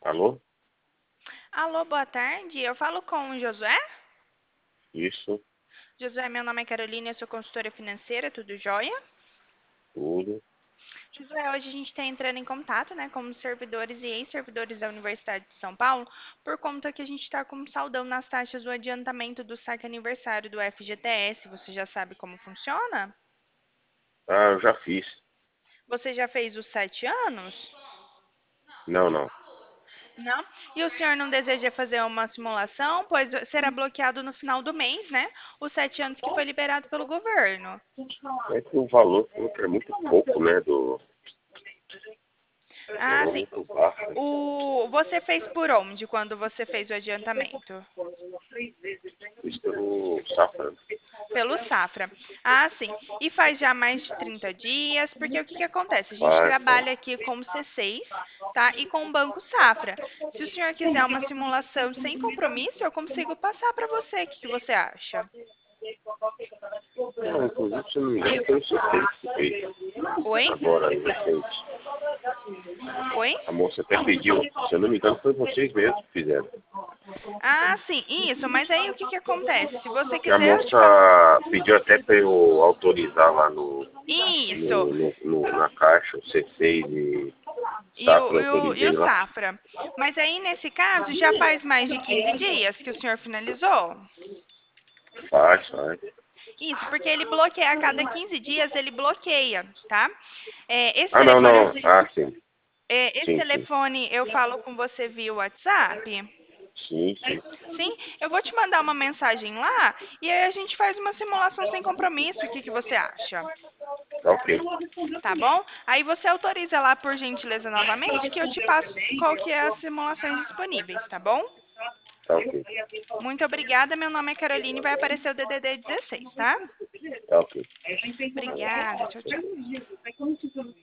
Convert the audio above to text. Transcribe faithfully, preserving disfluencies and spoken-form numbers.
Alô? Alô, boa tarde. Eu falo com o Josué. Isso, Josué, meu nome é Carolina, eu sou consultora financeira, tudo jóia? tudo. Josué, hoje a gente está entrando em contato, né, como servidores e ex-servidores da Universidade de São Paulo, por conta que a gente está com um saldão nas taxas do adiantamento do saque aniversário do F G T S. Você já sabe como funciona? Ah, eu já fiz. Você já fez os sete anos? Não, não. Não? E o senhor não deseja fazer uma simulação, pois será bloqueado no final do mês, né? Os sete anos que foi liberado pelo governo. É que o valor falou que é muito pouco, né? Do Ah, valor sim. muito baixo. O, você fez por onde quando você fez o adiantamento? Fiz pelo Safra. Pelo Safra. Ah, sim. E faz já mais de trinta dias, porque o que que acontece? A gente Faz, faz. trabalha aqui com o C seis, tá? E com o Banco Safra. Se o senhor quiser uma simulação sem compromisso, eu consigo passar para você. O que que você acha? Não, inclusive, se não me engano, foi o Sofia que fez. Oi? Agora, recente. Oi? A moça até pediu. Se eu não me engano, foi vocês mesmos que fizeram. Ah, sim, isso. Mas aí o que que acontece? Se você Que a quiser, eu te passo. moça pediu até para eu autorizar lá no, Isso. no, no, no- na caixa, o C seis e E Safra, o, eu e o, e autorizei o lá. Safra. Mas aí, nesse caso, já faz mais de quinze dias que o senhor finalizou? Faz, faz. Isso, porque ele bloqueia a cada quinze dias, ele bloqueia, tá? É, esse Ah, não, telefone, não. Ah, sim. é, esse Sim, sim. telefone eu falo com você via WhatsApp? Sim, sim. Sim, eu vou te mandar uma mensagem lá e aí a gente faz uma simulação sem compromisso. O que que você acha? Tá ok. Tá bom? Aí você autoriza lá por gentileza novamente que eu te passo qual que é as simulações disponíveis, tá bom? Tá ok. Muito obrigada. Meu nome é Caroline e vai aparecer o D D D dezesseis, tá? Tá ok. Obrigada. Tchau, tchau.